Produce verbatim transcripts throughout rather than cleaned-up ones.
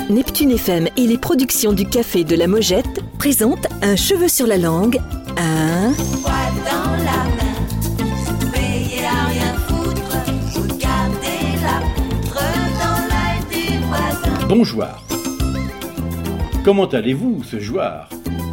Neptune F M et les productions du Café de la Mojette présentent Un cheveu sur la langue, un... Poil dans la main, veillez à rien foutre, regardez la poutre dans l'œil du voisin. Bonjour. Comment allez-vous ce jour?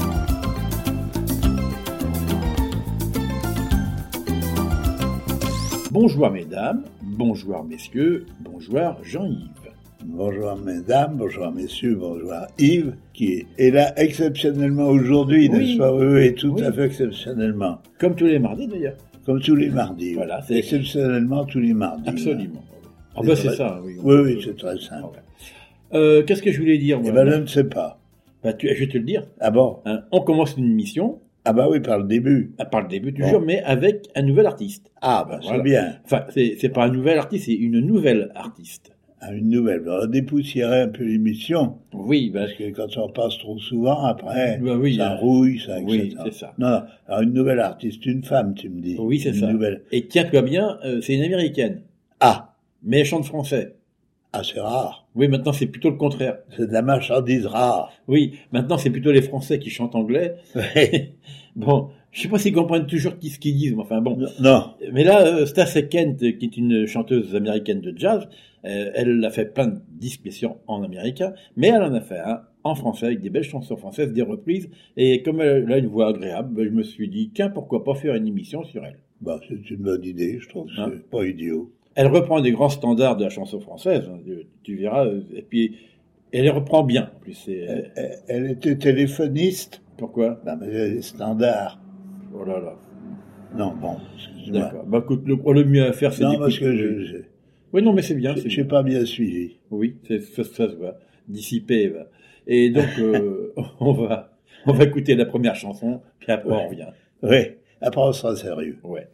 Bonjour mesdames, bonjour messieurs, bonjour Jean-Yves. Bonjour mesdames, bonjour messieurs, bonjour Yves, qui est là exceptionnellement aujourd'hui, Oui. n'est-ce pas? Oui, oui, tout Oui. à fait exceptionnellement. Comme tous les mardis d'ailleurs. Comme tous les mardis. Voilà, oui. c'est- Exceptionnellement tous les mardis. Absolument. Ah C'est bah c'est vrai. ça, oui. Oui, oui, c'est très simple. Ouais. Euh, qu'est-ce que je voulais dire moi Eh ben, je ne sais pas. Bah, tu- Je vais te le dire. Ah bon? Hein, on commence une émission, Ah bah oui, par le début. à part le début du Bon. jour, mais avec un nouvel artiste. Ah bah Voilà. c'est bien. Enfin, c'est c'est pas un nouvel artiste, c'est une nouvelle artiste. Ah, une nouvelle. On va dépoussiérer un peu l'émission, Oui, bah, parce que quand on passe trop souvent, après, Bah oui, ça hein. rouille, ça, Oui, et cetera. c'est ça. Non, non. Alors une nouvelle artiste, une femme, tu me dis. oui, c'est une ça. Nouvelle. Et tiens-toi bien, euh, c'est une américaine, Ah, mais elle chante français. ah c'est rare. Oui, maintenant c'est plutôt le contraire. C'est de la marchandise rare. Oui, maintenant c'est plutôt les Français qui chantent anglais. Bon, je sais pas s'ils comprennent toujours qui- ce qu'ils disent, mais enfin bon. Non. Mais là, euh, Stacey Kent, qui est une chanteuse américaine de jazz, euh, elle a fait plein de disques bien sûr en américain, mais elle en a fait un en français avec des belles chansons françaises, des reprises. Et comme elle a une voix agréable, ben, je me suis dit, tiens, pourquoi pas faire une émission sur elle. Bah, c'est une bonne idée, je trouve. Hein. C'est pas idiot. Elle reprend des grands standards de la chanson française, hein, tu, tu verras. euh, Et puis, elle les reprend bien. En plus, c'est Elle, elle- elle était téléphoniste. pourquoi? Non, mais elle est standard. Oh là là. Non, bon, excuse-moi. D'accord. Bah, écoute, le, le mieux à faire, c'est Non, parce d'écouter. que je je- Oui, non, mais c'est bien. je- c'est j'ai bien. pas bien suivi. Oui, c'est, ça, ça se voit. Dissipé. va. Et donc, euh, on va, on va écouter la première chanson, puis après Ouais. on revient. Oui, après on sera sérieux. Ouais.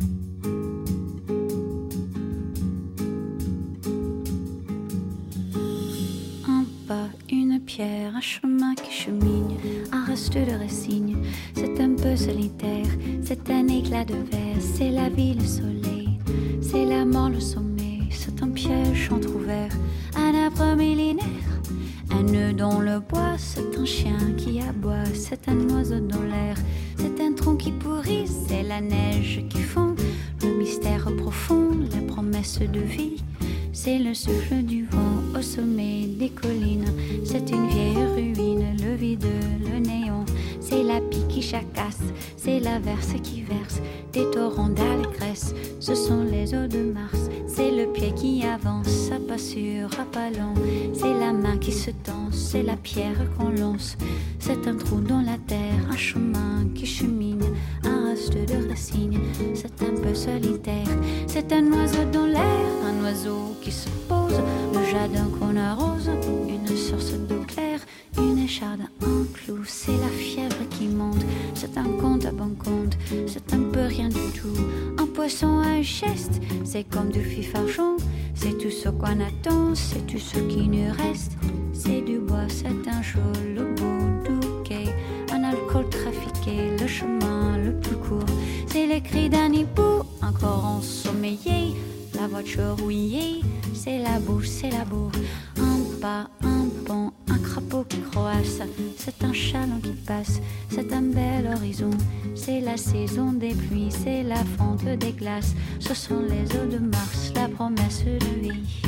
Un pas, une pierre, un chemin qui chemine, un reste de racines. C'est un peu solitaire, c'est un éclat de verre, c'est la vie, le soleil, c'est la mort, le sommet. C'est un piège entrouvert, un arbre millénaire, un nœud dans le bois. C'est un chien qui aboie, c'est un oiseau dans l'air, c'est un tronc qui pourrit, c'est la neige qui fond. Le mystère profond, la promesse de vie. C'est le souffle du vent au sommet des collines. C'est une vieille ruine, le vide, le néant. C'est la pie qui jacasse, c'est l'averse qui verse des torrents d'allégresse. Ce sont les eaux de Mars. C'est le pied qui avance, à pas sûr, à pas lent. C'est la main qui se tend, c'est la pierre qu'on lance. C'est un trou dans la terre, un chemin qui chemine, un reste de racines. C'est un peu solitaire, c'est un oiseau dans l'air, un oiseau qui se pose, le jardin qu'on arrose, une source d'eau claire, une écharde, un clou, c'est la fièvre qui monte, c'est un compte à bon compte, c'est un peu rien du tout, un poisson à un geste, c'est comme du fif argent, c'est tout ce qu'on attend, c'est tout ce qui nous reste, c'est du bois, c'est un joli le bout du quai, un alcool trafiqué, le chemin le plus court, c'est les cris d'un hibou, encore ensommeillé, la voiture rouillée, c'est la bouche, c'est la bourre. Un pas, un pont, un crapaud qui croasse. C'est un chaland qui passe, c'est un bel horizon. C'est la saison des pluies, c'est la fonte des glaces. Ce sont les eaux de Mars, la promesse de vie.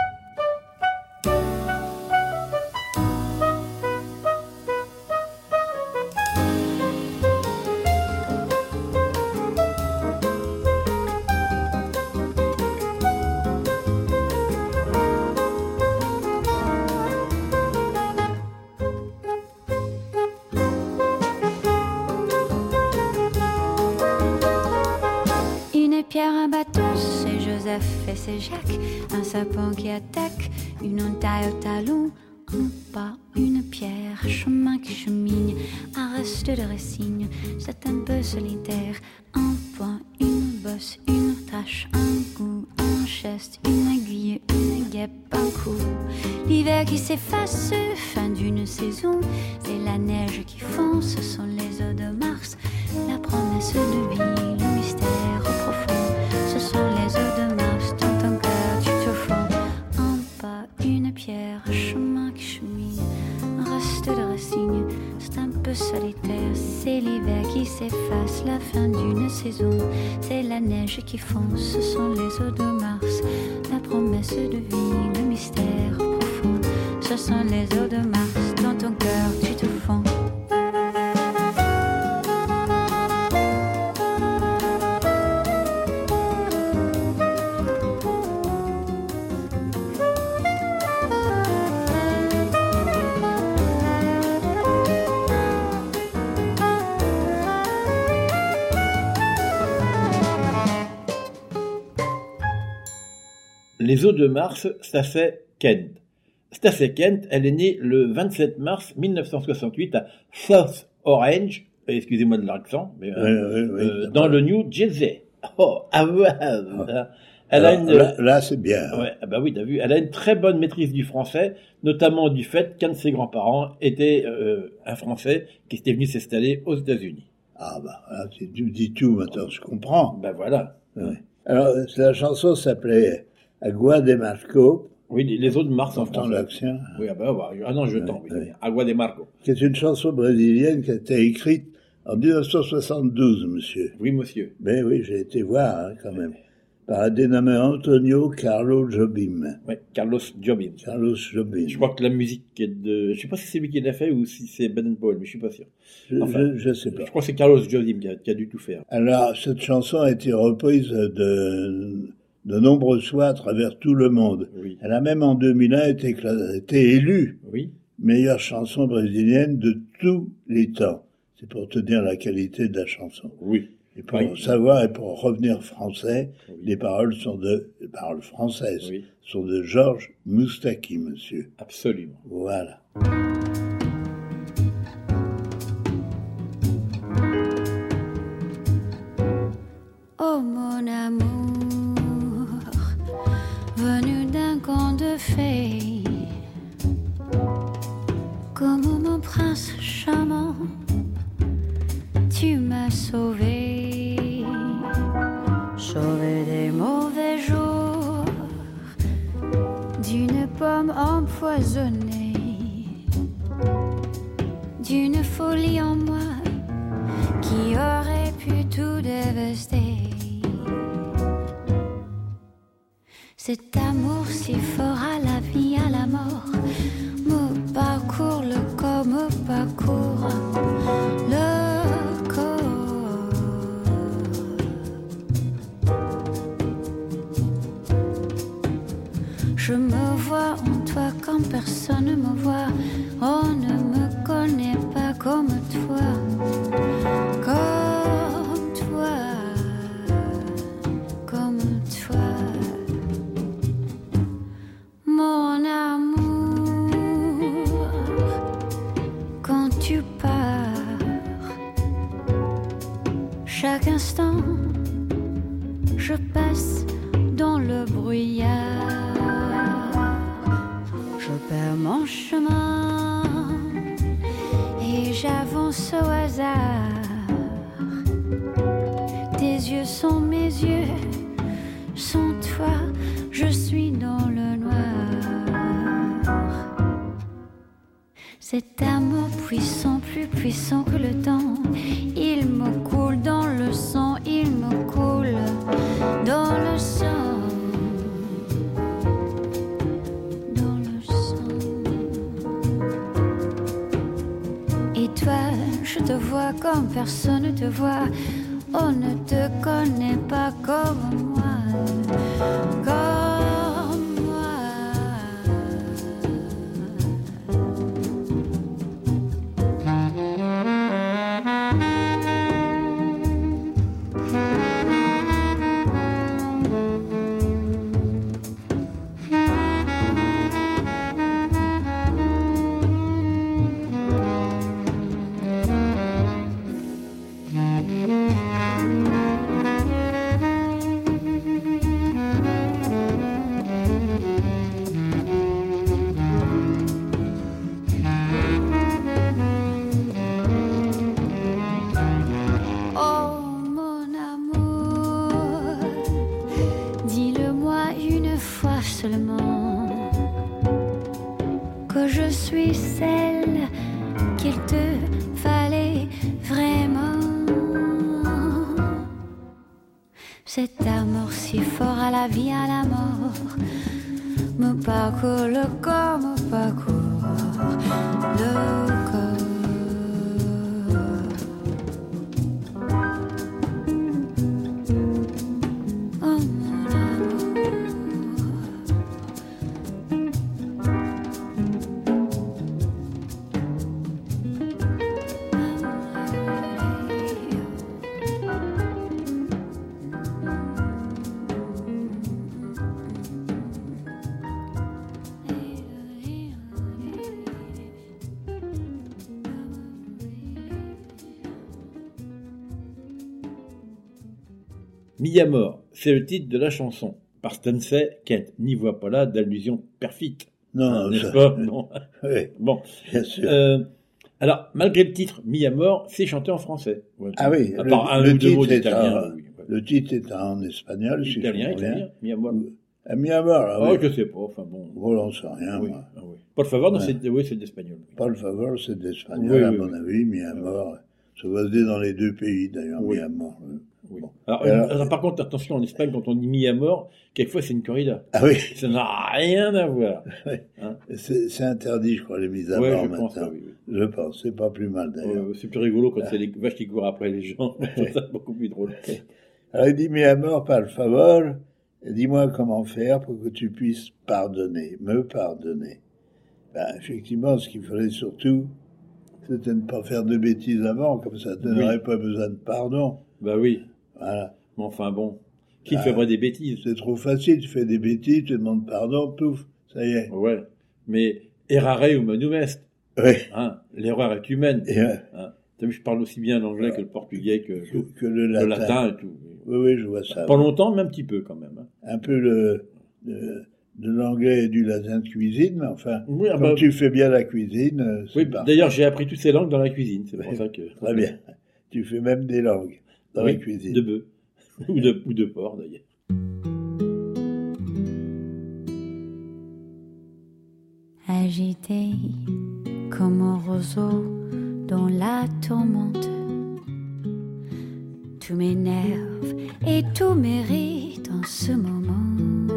Une pierre, un bateau, c'est Joseph et c'est Jacques. Un sapin qui attaque, une entaille au talon. Un pas, une pierre, un chemin qui chemine, un reste de racines. C'est un peu solitaire, un point, une bosse, une tache, un goût, un geste, une aiguille, une guêpe, un coup. L'hiver qui s'efface, fin d'une saison. C'est la neige qui fond, ce sont les eaux de Mars. La promesse de vie, le mystère profond. Ce sont les eaux de Mars, dans ton cœur tu te fonds. Un pas, une pierre, un chemin qui chemine. qui s'efface, la fin d'une saison. C'est la neige qui fond, ce sont les eaux de Mars. La promesse de vie, le mystère profond. Ce sont les eaux de Mars, dans ton cœur tu te fonds. Les eaux de Mars, Stacey Kent. Stacey Kent, elle est née le vingt-sept mars mille neuf cent soixante-huit à South Orange, excusez-moi de l'accent, mais, Oui, oui, oui. euh, dans le New Jersey. Oh, ah ouais, ah. Elle Alors, a une, là, là, c'est bien. ouais, ah bah oui, t'as vu, elle a une très bonne maîtrise du français, notamment du fait qu'un de ses grands-parents était euh, un Français qui était venu s'installer aux États-Unis. Ah bah, là, tu tu me dis tout maintenant, je comprends. Ben voilà. Oui. Alors, la chanson s'appelait Agua de Marco, Oui, les, les eaux de Mars en entend français. l'accent, Oui, ah bah, bah, ah non, je tends, oui, oui. Agua de Marco. qui est une chanson brésilienne qui a été écrite en dix-neuf cent soixante-douze, monsieur. Oui, monsieur. Mais oui, j'ai été voir, hein, quand même. Par un dénommé Antonio Carlo Jobim. Oui, Carlos Jobim. Carlos Jobim. Je crois que la musique est de... Je sais pas si c'est lui qui l'a fait ou si c'est Ben Paul, mais je suis pas sûr. Je, Enfin, je, je sais pas. Je crois que c'est Carlos Jobim qui a, qui a dû tout faire. Alors, cette chanson a été reprise de, de nombreuses fois à travers tout le monde. Oui. Elle a même en deux mille un été, cla- été élue Oui. meilleure chanson brésilienne de tous les temps. C'est pour te dire la qualité de la chanson. Oui. Et pour Oui. savoir et pour revenir français, Oui. les paroles sont de, les paroles françaises Oui. sont de Georges Moustaki, monsieur. Absolument. Voilà. Oh mon amour, venu d'un conte de fées, comme mon prince charmant, tu m'as sauvé, sauvé des mauvais jours, d'une pomme empoisonnée, d'une folie en moi qui aurait pu tout dévaster. Cet amour si fort à la vie, à la mort, me parcourt le corps, me parcourt le corps. Je me vois en toi quand personne ne me voit. On ne me connaît pas comme toi, comme toi, comme toi. Mon amour, quand tu pars, chaque instant, je passe dans le brouillard. Je perds mon chemin et j'avance au hasard. Tes yeux sont mes yeux, sans toi, je suis dans le noir. Cet amour puissant, plus puissant que le temps, il me coule dans le sang, il me coule dans le sang. Dans le sang. Et toi, je te vois comme personne ne te voit. On ne te connaît pas comme moi, comme moi. Oh mon amour, dis-le-moi une fois seulement que je suis celle qu'il te fallait vraiment. cet amour si fort à la vie, à la mort. Me parcourt le corps, me parcourt le corps. Oh mon amour. Mis à mort, c'est le titre de la chanson. Par Stensey Kent. N'y voit pas là d'allusion perfide. Non, Hein, n'est-ce ça- pas? Non. Oui, Bon. bien sûr. Euh, alors, malgré le titre Mis à mort, c'est chanté en français. Ouais. Ah oui, À le- part un le ou deux mots titre est d'italien. en- oui, ouais. Le titre est en espagnol, si Italien, je comprends italien, Mis à mort. bien. À Miamar, ah Oh, oui. je sais pas, enfin bon. Oh, j'en sais rien, Oui, moi. ah oui. Pas de faveur, non, Ouais. c'est, oui, c'est de l'espagnol. oui. Paul Favor, c'est de l'espagnol, Oui, à oui, mon oui. avis, Miamar. Ça va se dire dans les deux pays, d'ailleurs, Oui. Miamar. Oui. Bon. Alors, Et alors- alors, par contre, attention, en Espagne, quand on dit mis à mort, quelquefois c'est une corrida. Ah oui, Ça n'a rien à voir. Hein. c'est c'est interdit, je crois, les mises à Ouais, mort je pense, maintenant. oui, oui. Je pense, c'est pas plus mal, d'ailleurs. Euh, c'est plus rigolo quand Ah. c'est les vaches qui courent après les gens. Je trouve ça beaucoup plus drôle. Alors il dit, mais à mort, Paul Favor, dis-moi comment faire pour que tu puisses pardonner, me pardonner. Ben, effectivement, ce qu'il fallait surtout, c'était de ne pas faire de bêtises avant, comme ça, tu Oui. n'aurais pas besoin de pardon. Bah oui. Voilà. Mais enfin bon. Qui Ah. ferait des bêtises? C'est trop facile, tu fais des bêtises, tu demandes pardon, pouf, ça y est. Ouais. Mais errare humanum est. Oui. Hein. L'erreur est humaine. Et, euh, Hein. T'as vu, je parle aussi bien l'anglais que le portugais, que, que, que que le le latin. latin et tout. Oui, oui, je vois ça. Pas longtemps, mais un petit peu quand même. hein. Un peu le, de, de l'anglais et du latin de cuisine, mais enfin, Oui, ah comme bah, tu fais bien la cuisine, euh, c'est oui, parfait. d'ailleurs, j'ai appris toutes ces langues dans la cuisine. C'est pour Oui. ça que. Très bien. Tu fais même des langues dans Oui, la cuisine. De bœuf. ou, de, ou de porc, d'ailleurs. Agité comme un roseau dans la tourmente, tout m'énerve et tout mérite en ce moment.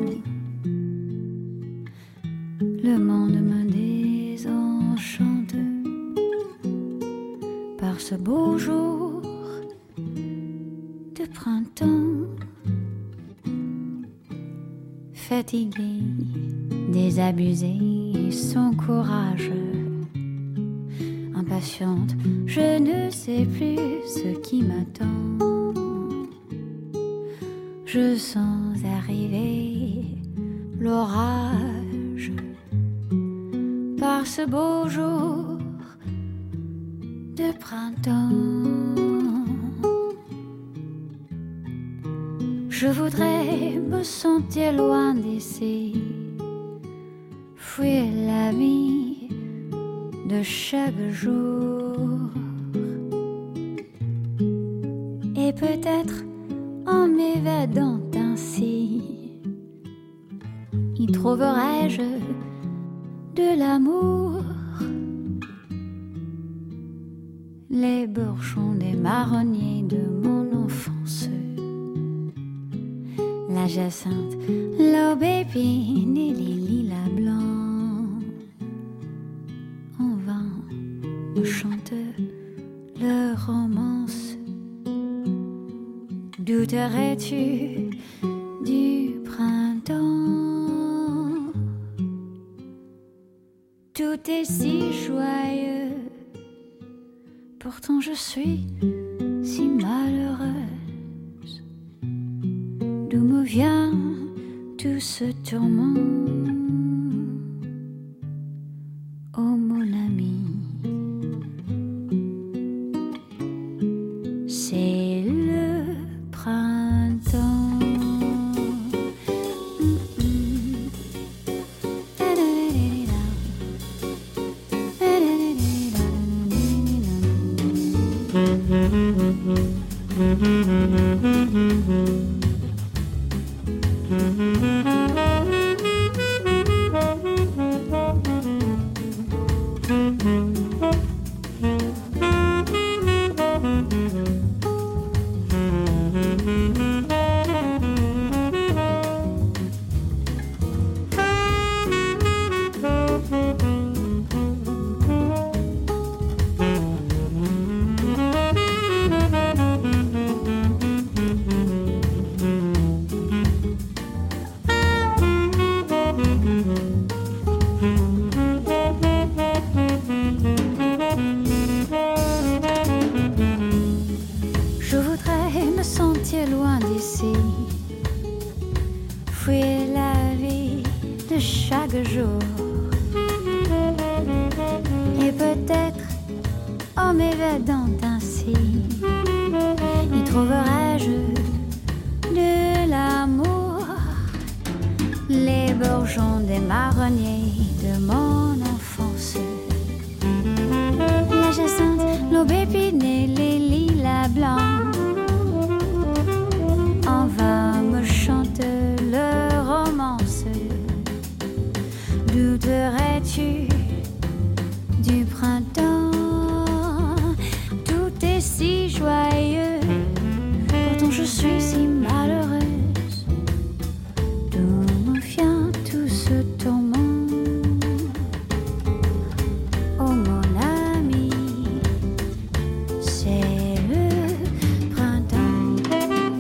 Le monde me désenchante par ce beau jour de printemps. Fatigué, désabusé, sans courage, impatiente, je ne sais plus ce qui m'attend. Je sens arriver l'orage par ce beau jour de printemps. Je voudrais me sentir loin d'ici, fuir la vie de chaque jour. Et peut-être en m'évadant ainsi, y trouverais-je de l'amour. Les bourgeons des marronniers de mon enfance, la jacinthe, l'aubépine et les lilas blancs, en vain me chantent leur romance. Douterais-tu du printemps? Tout est si joyeux, pourtant je suis si malheureuse. D'où me vient tout ce tourment? Oh mon ami, c'est le printemps. Mm-mm. Da-da-da-da-da. d'ici. Fuir la vie de chaque jour. Et peut-être en m'évadant ainsi, y trouverai-je de l'amour. Les bourgeons des marronniers de mon enfance, la jacinthe, l'aubépine et les lilas blancs. En vain me chante le romance. Douterais-tu du printemps? Tout est si joyeux, pourtant je suis si malheureuse. D'où me vient tout ce tourment? Oh mon ami, c'est le printemps.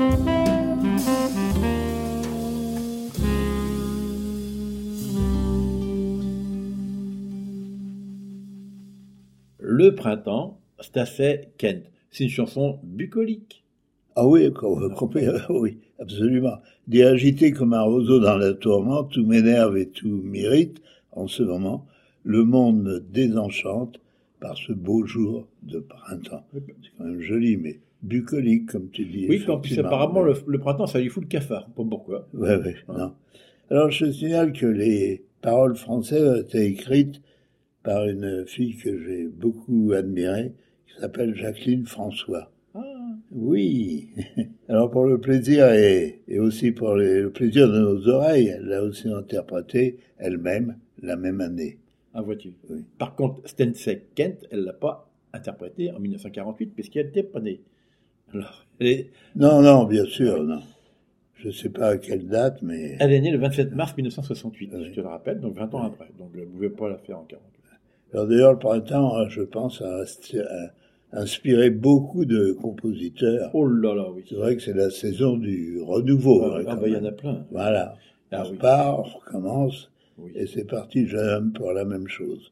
Le printemps, c'est assez Kent. C'est une chanson bucolique. Ah oui, oui, absolument. Dit agité comme un roseau dans la tourmente, tout m'énerve et tout m'irrite. En ce moment, le monde me désenchante par ce beau jour de printemps. C'est quand même joli, mais bucolique, comme tu dis. Oui, en plus, apparemment, le, le printemps, ça lui fout le cafard. Pas pourquoi. Oui, oui, non. Alors, je signale que les paroles françaises ont été écrites par une fille que j'ai beaucoup admirée, qui s'appelle Jacqueline François. Ah. Oui. Alors pour le plaisir et, et aussi pour les, le plaisir de nos oreilles, elle l'a aussi interprété elle-même la même année. Ah, vois-tu. Oui. Par contre, Stensek Kent, elle l'a pas interprété en dix-neuf cent quarante-huit, puisqu'elle n'était pas née. Alors, elle est... Non, non, bien sûr, non. Je ne sais pas à quelle date, mais... Elle est née le vingt-sept mars mille neuf cent soixante-huit, Oui. je te le rappelle, donc vingt ans Oui. après. Donc, elle ne pouvait pas la faire en quarante-huit. Alors d'ailleurs, le printemps, je pense, a, a inspiré beaucoup de compositeurs. Oh là là, oui. C'est vrai que c'est la saison du renouveau. Ah, hein, ah quand bah, il y en même. a plein. Voilà. Ah, on oui. repart, on recommence, Oui. et c'est parti, jeune homme, pour la même chose.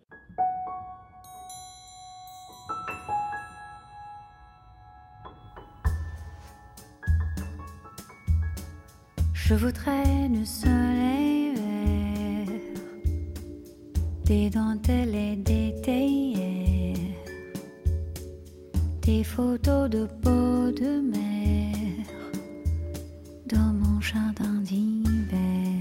Je voudrais du soleil vert, des dentelles et des théières, des photos de peau de mer dans mon jardin d'hiver.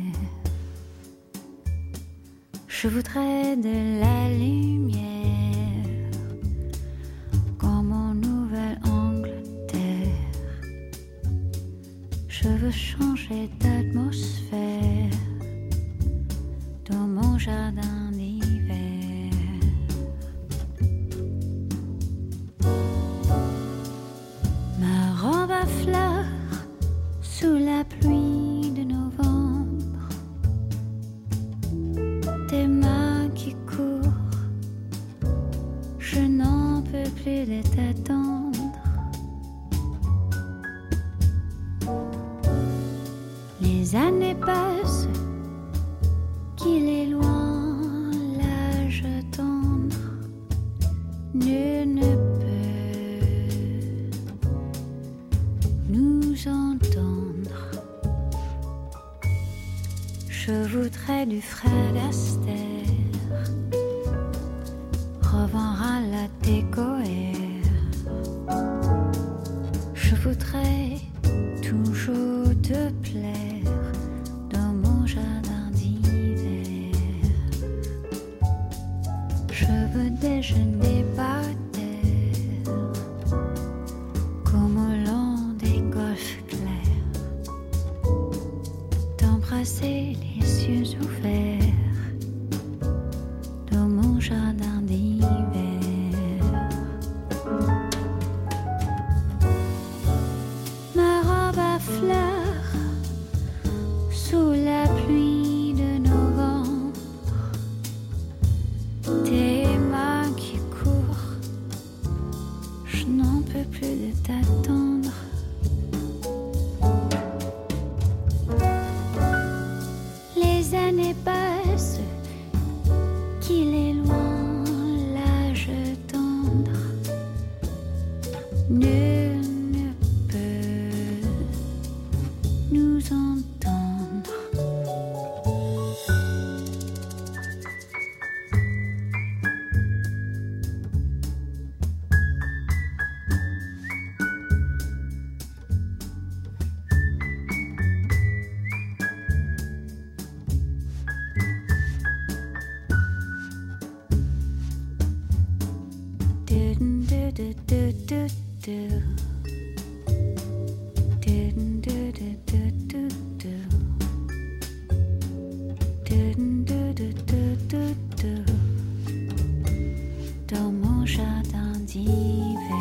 Je voudrais de la lumière comme en Nouvelle-Angleterre. Je veux changer d'atmosphère dans mon jardin d'hiver. Ma robe à fleurs sous la pluie de novembre, tes mains qui courent, je n'en peux plus de t'attendre. Les années passent, qu'il est loin l'âge tendre, nul ne peut nous entendre. Je voudrais du Fred Astaire, revoir à la décoère. Je voudrais toujours te plaire dans mon jardin d'hiver. Je veux déjeuner par terre comme au long des golfes clairs, t'embrasser les yeux ouverts dans mon jardin d'hiver. Ma robe à fleurs sous la pluie de novembre, tes mains qui courent, je n'en peux plus de t'attendre. Les années passent, qu'il est loin l'âge tendre, nul ne peut do do do do. Do do do do do do. Do do do do do do. Dans mon jardin d'hiver.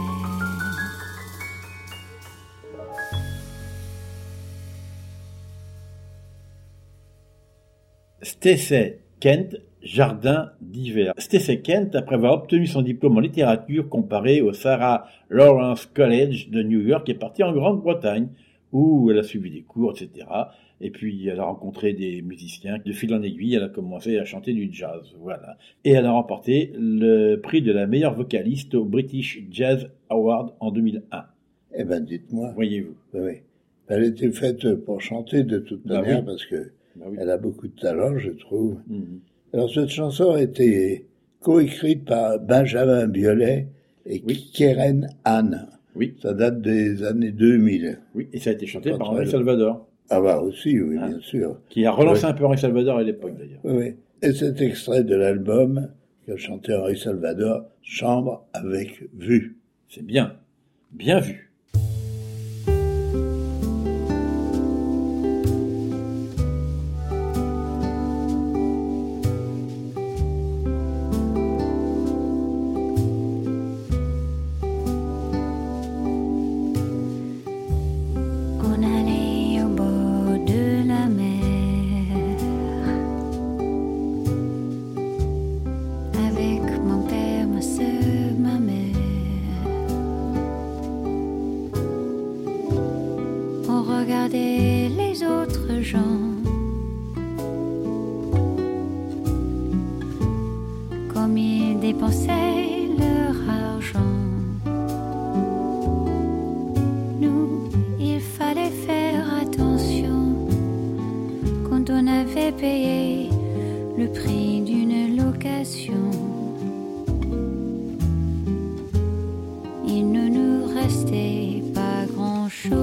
Stacey Kent, Jardin d'hiver. Stacey Kent, après avoir obtenu son diplôme en littérature comparé au Sarah Lawrence College de New York, est partie en Grande-Bretagne, où elle a suivi des cours, et cetera. Et puis, elle a rencontré des musiciens. De fil en aiguille, elle a commencé à chanter du jazz. Voilà. Et elle a remporté le prix de la meilleure vocaliste au British Jazz Award en deux mille un. Eh ben, dites-moi. Voyez-vous. Oui, oui. Elle était faite pour chanter de toute Bah manière, oui. parce que Bah oui. elle a beaucoup de talent, je trouve. Mhm. Alors, cette chanson a été coécrite par Benjamin Biolay et Oui. Keren Anne. Oui, Ça date des années deux mille. oui. Et ça a été chanté Pas par très Henri long. Salvador, Ah bah aussi, oui, Ah. bien sûr. qui a relancé Ouais. un peu Henri Salvador à l'époque, d'ailleurs. Oui, oui. Et cet extrait de l'album qu'a chanté Henri Salvador, Chambre avec vue. C'est bien. Bien vu. On allait au bord de la mer avec mon père, ma soeur, ma mère. On regardait les autres gens comme ils dépensaient leur argent. Nous, il fallait faire attention quand on avait payé le prix d'une location. Il ne nous restait pas grand-chose.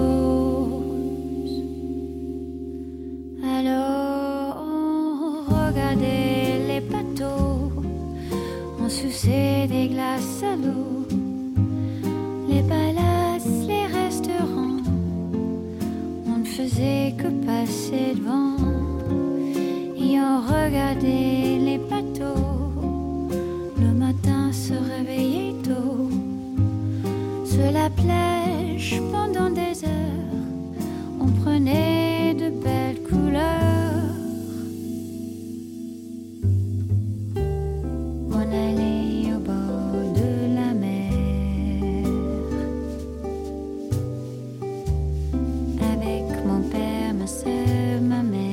Alors on regardait les bateaux, on suçait des glaces à l'eau, les palaces, les restaurants, on ne faisait que passer devant et on regardait les bateaux. Le matin se réveillait tôt sur la plage pendant des heures, on prenait de belles couleurs. On allait au bord de la mer avec mon père, ma soeur, ma mère.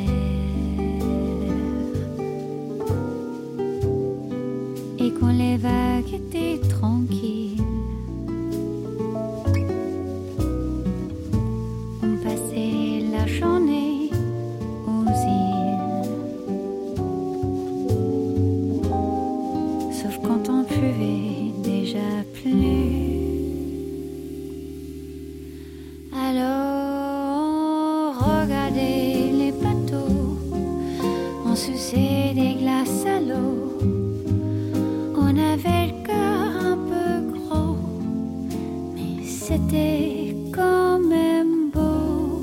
Et quand les vagues étaient tranquilles, on passait la journée aux îles. Sauf quand on pleuvait déjà plus. Alors on regardait les bateaux, on suçait des glaces à l'eau. On avait le cœur un peu gros, mais c'était quand même beau.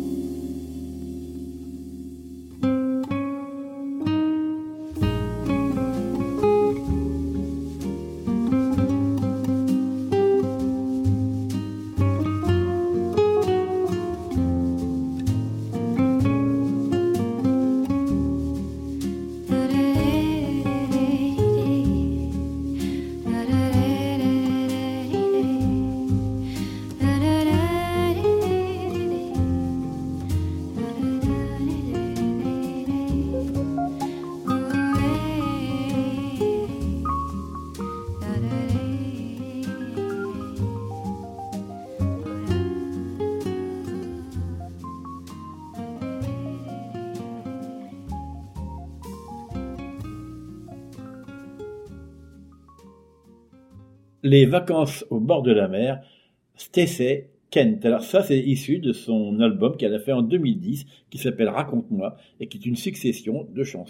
Les vacances au bord de la mer, Stacey Kent. Alors ça, c'est issu de son album qu'elle a fait en deux mille dix, qui s'appelle Raconte-moi, et qui est une succession de chansons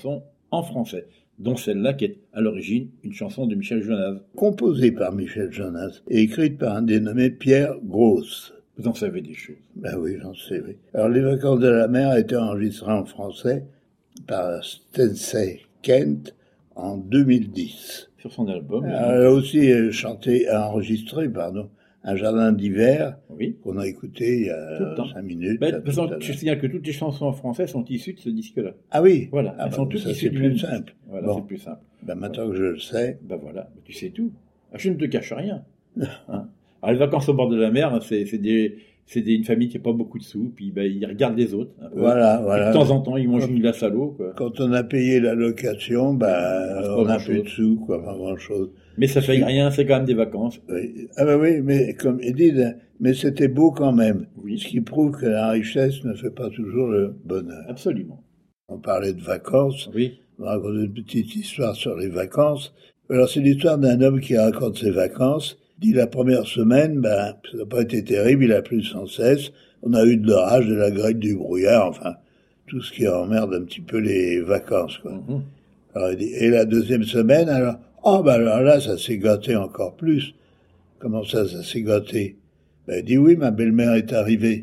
en français, dont celle-là qui est à l'origine une chanson de Michel Jonas. Composée par Michel Jonas et écrite par un dénommé Pierre Gross. Vous en savez des choses. Ben oui, j'en sais, oui. Alors, Les Vacances de la mer a été enregistré en français par Stacey Kent en deux mille dix. Sur son album. Alors, elle a aussi chanté, enregistré, pardon, Un jardin d'hiver, oui. qu'on a écouté il y a cinq minutes. Ben, de toute façon, je signale que toutes les chansons en français sont issues de ce disque-là. Ah oui. Voilà, ah elles ben, sont toutes ça, issues c'est du plus même simple. disque. Voilà, bon. c'est plus simple. Ben, maintenant que je le sais. Ben voilà, tu sais tout. Je ne te cache rien. Hein. Alors, les vacances au bord de la mer, c'est, c'est, des, c'est des, une famille qui n'a pas beaucoup de sous, puis ben, ils regardent les autres. Un peu. Voilà, voilà. Et de temps en temps, ils mangent une glace à l'eau. Quoi. Quand on a payé la location, ben, on n'a plus de sous, quoi, pas grand-chose. Mais ça fait rien, c'est quand même des vacances. Oui. Ah ben oui, mais comme il dit, mais c'était beau quand même. Oui. Ce qui prouve que la richesse ne fait pas toujours le bonheur. Absolument. On parlait de vacances. Oui. On raconte une petite histoire sur les vacances. Alors c'est l'histoire d'un homme qui raconte ses vacances. Il dit la première semaine, ben, ça n'a pas été terrible, il a plu sans cesse. On a eu de l'orage, de la grêle, du brouillard, enfin, tout ce qui emmerde un petit peu les vacances, quoi. Mm-hmm. Alors, il dit, et la deuxième semaine, alors, oh, ben alors là, ça s'est gâté encore plus. Comment ça, ça s'est gâté? Ben, il dit, oui, ma belle-mère est arrivée.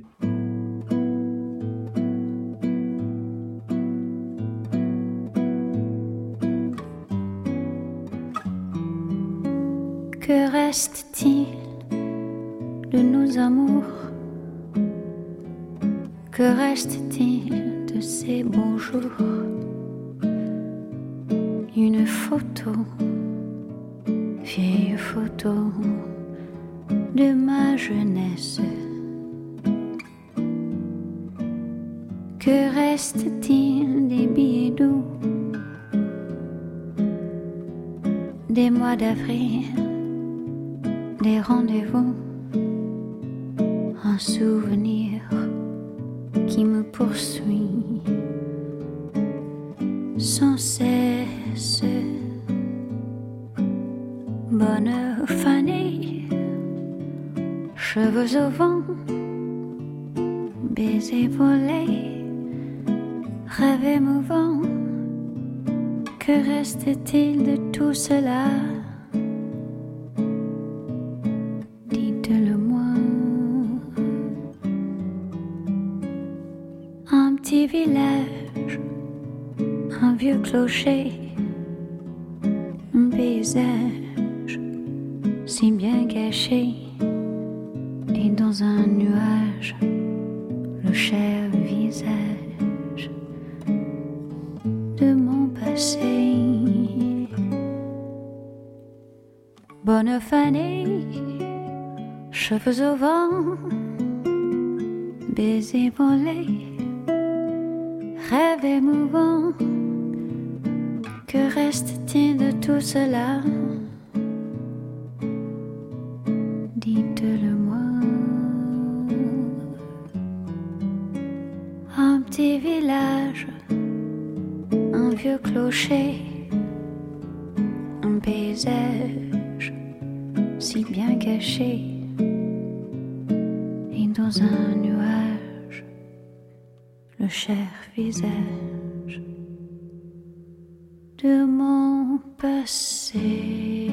Que reste-t-il de nos amours? Que reste-t-il de ces beaux jours? Une photo, vieille photo de ma jeunesse. Que reste-t-il des billets doux, des mois d'avril, des rendez-vous, un souvenir qui me poursuit sans cesse. Bonne fanée, cheveux au vent, baisers volés, rêve émouvant. Que reste-t-il de tout cela? Dites-le-moi. Un petit village, un vieux clocher, un paysage si bien caché, et dans un nuage, le cher visage de mon passé. Bonne fanée, cheveux au vent, baisers volés, rêve émouvant. Que reste-t-il de tout cela? Dites-le-moi. Un petit village, un vieux clocher, un paysage si bien caché, et dans un nuage, le cher visage de mon passé.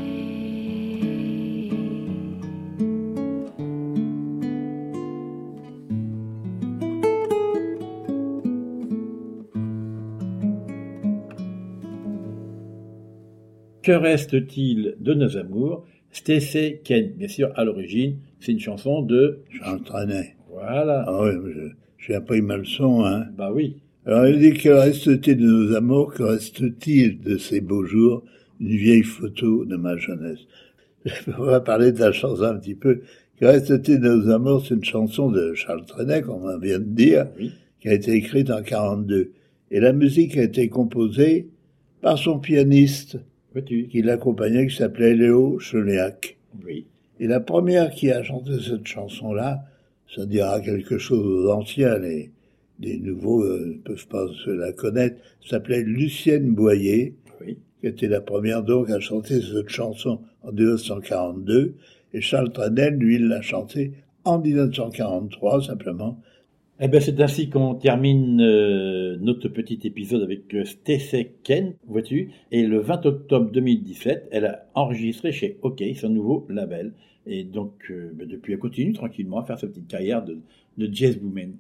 Que reste-t-il de nos amours? Stacey Kent, bien sûr, à l'origine, c'est une chanson de Charles Trenet. Voilà. Ah oui, j'ai appris ma leçon, hein. Bah oui. Alors il dit, que reste-t-il de nos amours? Que reste-t-il de ces beaux jours? Une vieille photo de ma jeunesse. On va parler de la chanson un petit peu. Que reste-t-il de nos amours? C'est une chanson de Charles Trenet, comme on vient de dire, oui. Qui a été écrite en quarante-deux. Et la musique a été composée par son pianiste, Oui. qui l'accompagnait, qui s'appelait Léo Choliac. Oui. Et la première qui a chanté cette chanson-là, ça dira quelque chose aux anciens, les, les nouveaux ne euh, peuvent pas se la connaître, s'appelait Lucienne Boyer, oui. Qui était la première donc à chanter cette chanson en dix-neuf cent quarante-deux, et Charles Trenet, lui, il l'a chantée en dix-neuf cent quarante-trois, simplement. Eh ben, c'est ainsi qu'on termine euh, notre petit épisode avec euh, Stacey Kent, vois-tu. Et le vingt octobre deux mille dix-sept, elle a enregistré chez OK, son nouveau label. Et donc, euh, ben, depuis, elle continue tranquillement à faire sa petite carrière de, de jazzwoman.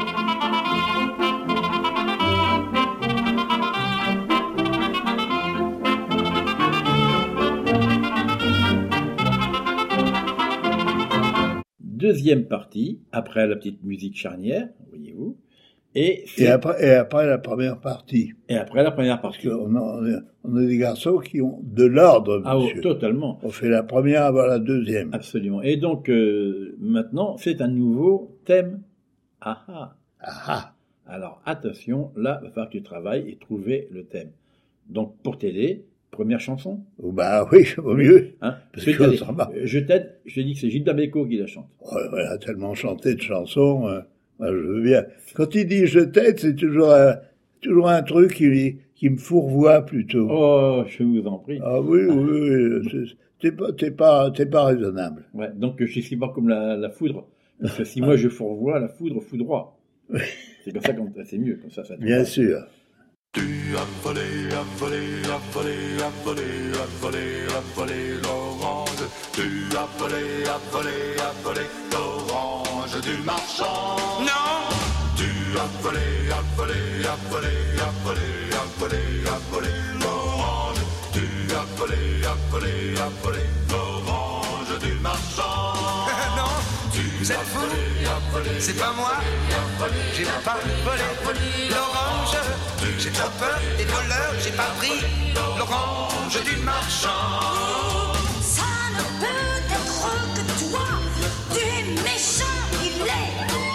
Deuxième partie, après la petite musique charnière, voyez-vous. Et, et, après, et après la première partie. Et après la première partie. Parce qu'on a, on a, on a des garçons qui ont de l'ordre, ah, monsieur. Oh, totalement. On fait la première avant la deuxième. Absolument. Et donc, euh, maintenant, c'est un nouveau thème. Ah ah. Ah ah. Alors, attention, là, il va falloir que tu travailles et trouver le thème. Donc, pour t'aider, première chanson. Oh bah oui, au mieux. Hein, parce que que je t'aide, je te dis que c'est Gilbert Bécaud qui la chante. Oh, elle a tellement chanté de chansons, euh, moi je veux bien. Quand il dit je t'aide, c'est toujours un, toujours un truc qui, qui me fourvoie plutôt. Oh, je vous en prie. Ah oui, oui, oui. T'es pas, t'es pas, t'es pas raisonnable. Ouais, donc je suis pas comme la, la foudre. Parce que si moi je fourvoie, la foudre foudroie. C'est comme ça qu'on, c'est mieux, comme ça, ça. Bien sûr. Tu as volé, as volé, as volé, as volé, as volé, as volé l'orange. Tu as volé, as volé, as volé l'orange du marchand. Non. Tu as volé, as volé, as volé, as volé, as volé, as volé l'orange. Tu as volé, as volé, as volé l'orange du marchand. Non. Vous êtes fous? C'est pas moi. J'ai pas volé l'orange. J'ai trop peur des voleurs. J'ai pas pris l'orange du marchand. Ça ne peut être que toi. Tu es méchant, il est.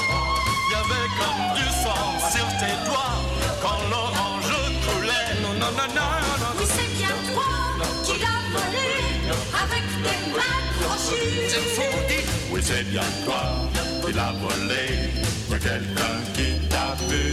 Y avait comme du sang sur tes doigts quand l'orange coulait. Non, non, non, non, non. Oui, c'est bien toi qui l'as volé avec tes mains crochues. C'est faux, dites. Oui, c'est bien toi qui l'as volé. Y a quelqu'un qui t'a vu.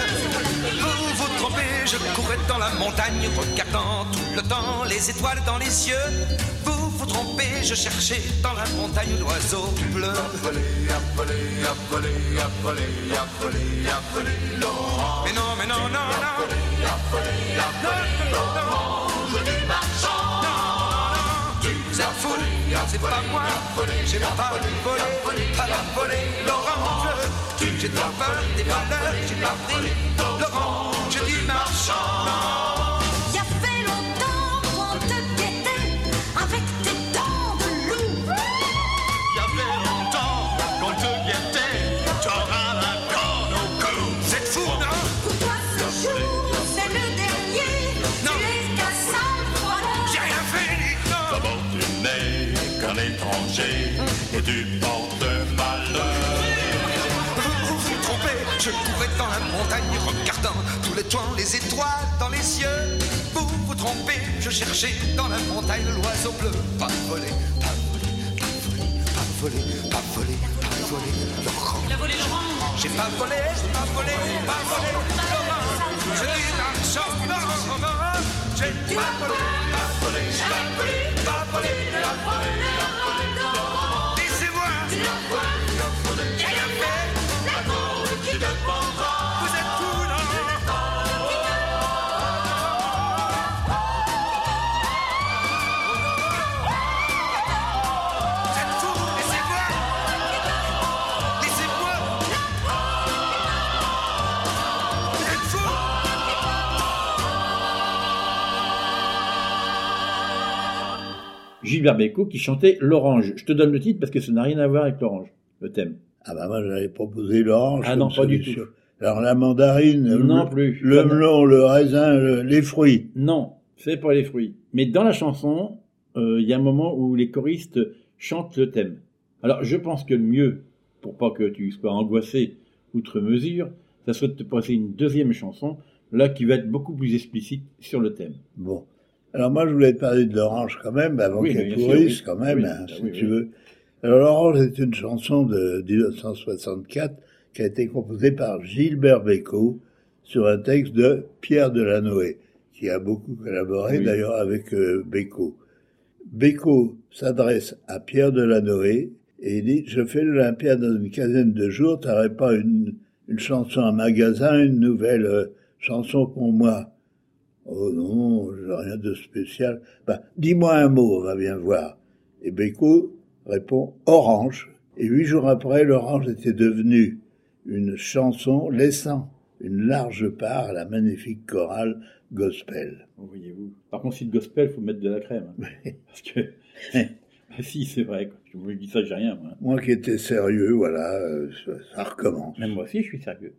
Vous vous trompez, je courais dans la montagne, regardant tout le temps les étoiles dans les yeux. Vous vous trompez, je cherchais dans la montagne l'oiseau bleu. A volé, a volé, a volé, a volé, a volé, a volé l'orange. Mais non, mais non, non, non. A volé, a volé, a volé l'orange du marchand. Vous êtes fous, c'est pas moi. J'ai pas volé, pas volé l'orange. J'ai trop peur des voleurs, j'ai pas pris l'orange du marchand. Il y a fait longtemps qu'on te guettait avec tes dents de loup. Il y avait longtemps qu'on te guettait, t'auras la corne au cou. Vous êtes fous, non? Pour toi ce jour, c'est le dernier. Non. Tu es qu'un sale voleur. J'ai rien fait, dites non. D'abord tu n'es qu'un étranger et tu portes malheur. Vous vous trompez, je courais dans la montagne regardant tous les toits, les étoiles dans les cieux. Vous vous trompez, je cherchais dans la montagne l'oiseau bleu. Pas volé, pas volé, pas volé, pas volé, pas volé, pas volé, l'orange. Il a volé l'orange. J'ai pas volé, pas volé, pas volé, l'orange. Je dis marchand, non, non, non, j'ai pas volé, pas volé, pas volé, pas volé, pas volé, pas volé, l'orange. Laissez-moi, j'ai rien fait. Qui te prendra? Vous êtes fous, non? Vous êtes fous, laissez-moi. Laissez-moi. Vous êtes fous. Gilbert Bécaud qui chantait l'orange. Je te donne le titre parce que ça n'a rien à voir avec l'orange, le thème. Ah bah moi j'avais proposé l'orange. Ah non, comme pas du solution. tout. Alors la mandarine, Non le, plus. le Ça, non. melon, le raisin, le- les fruits. Non, c'est pour les fruits. Mais dans la chanson, euh, il y a un moment où les choristes chantent le thème. Alors, je pense que le mieux, pour pas que tu sois angoissé outre mesure, ça serait de te passer une deuxième chanson, là, qui va être beaucoup plus explicite sur le thème. Bon. Alors moi je voulais te parler de l'orange quand même, avant Oui, qu'elle bien sûr, pourrisse oui. quand même, Oui, hein, ah si oui, tu oui. veux. Alors l'orange est une chanson de dix-neuf cent soixante-quatre qui a été composée par Gilbert Bécaud sur un texte de Pierre Delanoë, qui a beaucoup collaboré Oui. d'ailleurs avec euh, Bécaud. Bécaud s'adresse à Pierre Delanoë et il dit « Je fais l'Olympia dans une quinzaine de jours, t'aurais pas une, une chanson à magasin, une nouvelle euh, chanson pour moi. Oh non, j'ai rien de spécial. Ben, dis-moi un mot, on va bien voir. Et Beko répond orange. Et huit jours après, l'orange était devenu une chanson laissant une large part à la magnifique chorale gospel. Voyez-vous. Par contre, si le gospel, il faut mettre de la crème. Hein. Parce que... Ah si, c'est vrai. Quoi. Je me dis ça, j'ai rien. Moi, moi qui étais sérieux, voilà, euh, ça, ça recommence. Même moi aussi, je suis sérieux.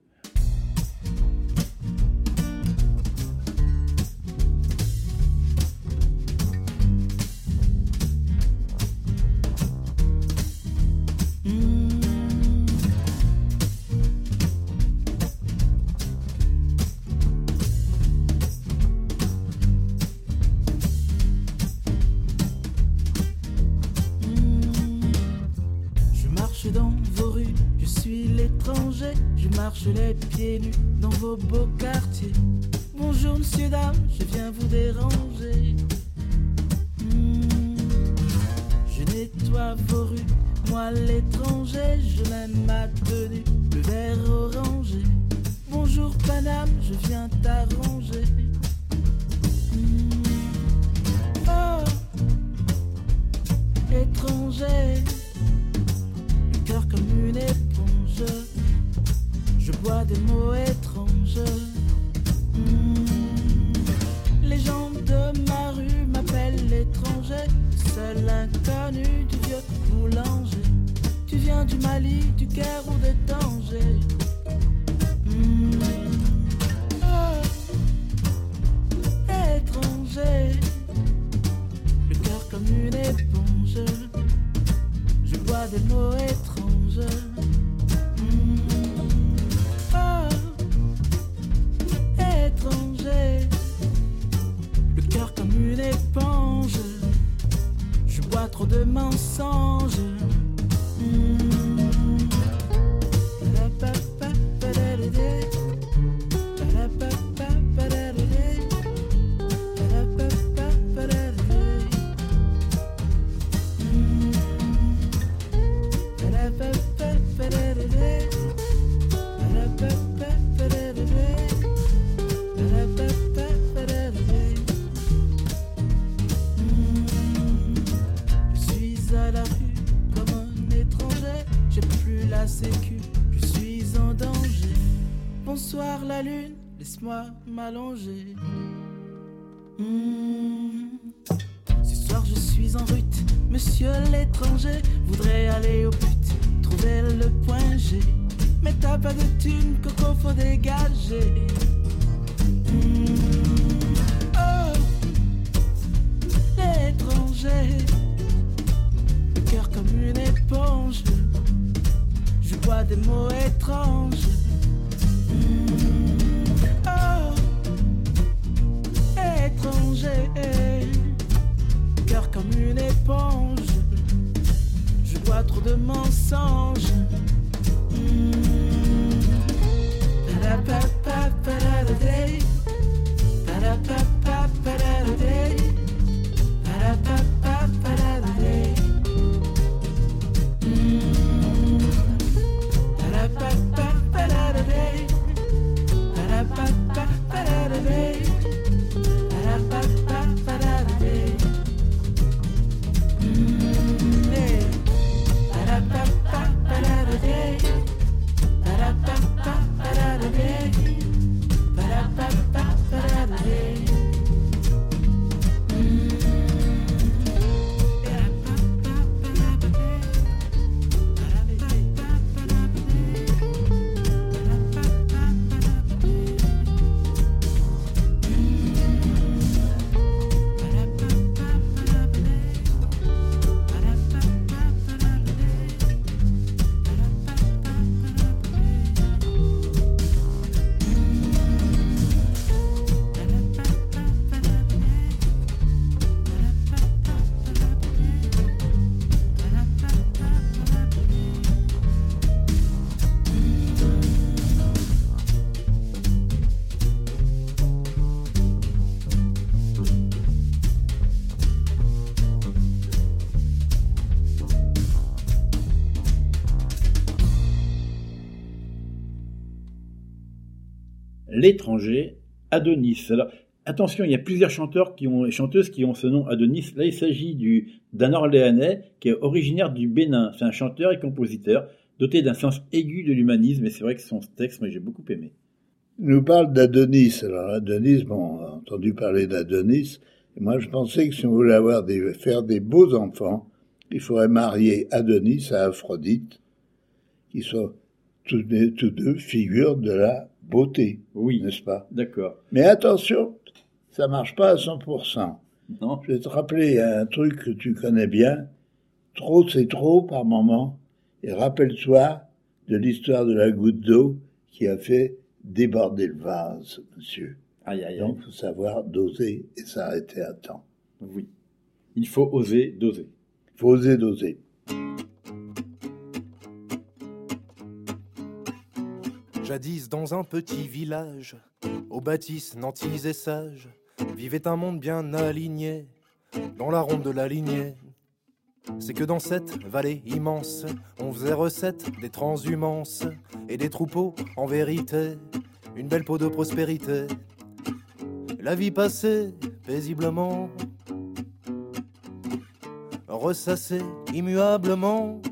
Les pieds nus dans vos beaux quartiers. Bonjour monsieur, dame, je viens vous déranger. Mmh. Je nettoie vos rues, moi l'étranger. Je mène ma tenue, le vert orangé. Bonjour Paname, je viens t'arranger. Mmh. Oh, étranger, le cœur comme une éponge. Je bois des mots étranges. Mmh. Les gens de ma rue m'appellent l'étranger, seul inconnu du vieux boulanger. Tu viens du Mali, du Caire ou de Tanger. Mmh. Oh, étranger, le cœur comme une éponge. Je bois des mots étranges. Le cœur comme une éponge. Je bois trop de mensonges. Mmh. Bonsoir la lune, laisse-moi m'allonger. Mmh. Ce soir je suis en route, monsieur l'étranger voudrait aller au but, trouver le point G. Mais t'as pas de thune, coco, faut dégager. Mmh. Oh, l'étranger, le cœur comme une éponge. Je bois des mots étranges. Oh, étranger, cœur comme une éponge. Je bois trop de mensonges. Mmh. l'étranger Adonis. Alors, attention, il y a plusieurs chanteurs qui ont, chanteuses qui ont ce nom Adonis. Là, il s'agit du, d'un Orléanais qui est originaire du Bénin. C'est un chanteur et compositeur doté d'un sens aigu de l'humanisme, et c'est vrai que son texte, moi, j'ai beaucoup aimé. Il nous parle d'Adonis. Alors, Adonis, bon, on a entendu parler d'Adonis. Et moi, je pensais que si on voulait avoir des, faire des beaux enfants, il faudrait marier Adonis à Aphrodite, qui sont tous, tous deux figures de la beauté. Oui. N'est-ce pas? D'accord. Mais attention, ça marche pas à cent pour cent. Non. Je vais te rappeler un truc que tu connais bien. Trop, c'est trop par moment. Et rappelle-toi de l'histoire de la goutte d'eau qui a fait déborder le vase, monsieur. Aïe, aïe, aïe. Donc, il faut savoir doser et s'arrêter à temps. Oui. Il faut oser doser. Il faut oser doser. Jadis dans un petit village, aux bâtisses nantis et sages, vivait un monde bien aligné, dans la ronde de la lignée. C'est que dans cette vallée immense, on faisait recette des transhumances et des troupeaux en vérité, une belle peau de prospérité. La vie passait paisiblement, ressassée immuablement,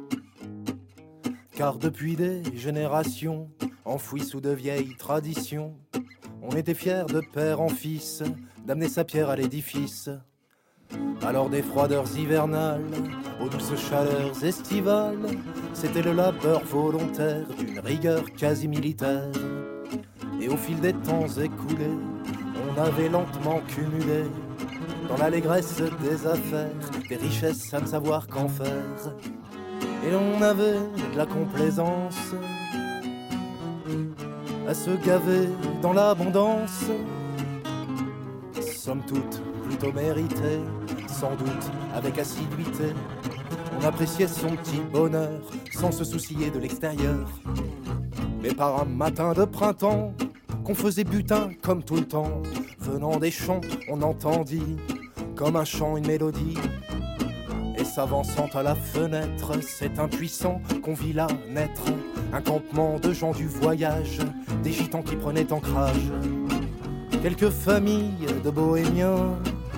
car depuis des générations, enfouis sous de vieilles traditions, on était fiers de père en fils, d'amener sa pierre à l'édifice. Alors des froideurs hivernales, aux douces chaleurs estivales, c'était le labeur volontaire d'une rigueur quasi militaire. Et au fil des temps écoulés, on avait lentement cumulé, dans l'allégresse des affaires, des richesses à ne savoir qu'en faire. Et l'on avait de la complaisance à se gaver dans l'abondance, somme toute plutôt mérité, sans doute avec assiduité. On appréciait son petit bonheur sans se soucier de l'extérieur. Mais par un matin de printemps, qu'on faisait butin comme tout le temps, venant des champs, on entendit comme un chant une mélodie. Et s'avançant à la fenêtre, c'est impuissant qu'on vit là naître un campement de gens du voyage, des gitans qui prenaient ancrage. Quelques familles de bohémiens,